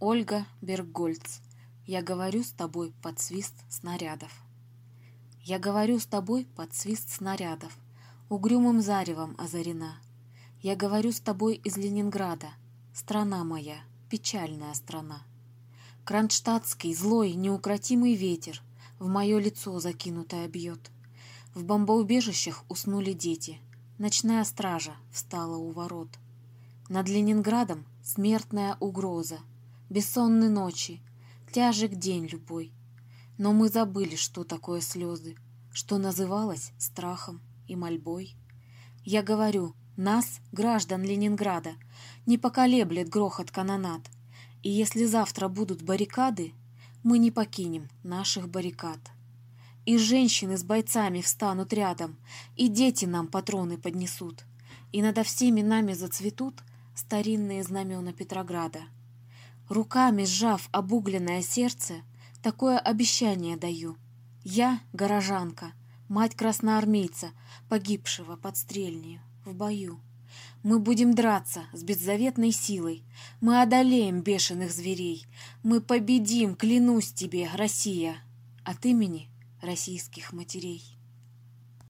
Ольга Берггольц. Я говорю с тобой под свист снарядов. Я говорю с тобой под свист снарядов, угрюмым заревом озарена. Я говорю с тобой из Ленинграда, страна моя, печальная страна. Кронштадтский злой неукротимый ветер в мое лицо закинутое бьет. В бомбоубежищах уснули дети, ночная стража встала у ворот. Над Ленинградом смертная угроза, бессонные ночи, тяжек день любой. Но мы забыли, что такое слезы, что называлось страхом и мольбой. Я говорю, нас, граждан Ленинграда, не поколеблет грохот канонад, и если завтра будут баррикады, мы не покинем наших баррикад. И женщины с бойцами встанут рядом, и дети нам патроны поднесут, и надо всеми нами зацветут старинные знамена Петрограда. Руками сжав обугленное сердце, такое обещание даю. Я, горожанка, мать красноармейца, погибшего под Стрельнею в бою. Мы будем драться с беззаветной силой, мы одолеем бешеных зверей, мы победим, клянусь тебе, Россия, от имени российских матерей.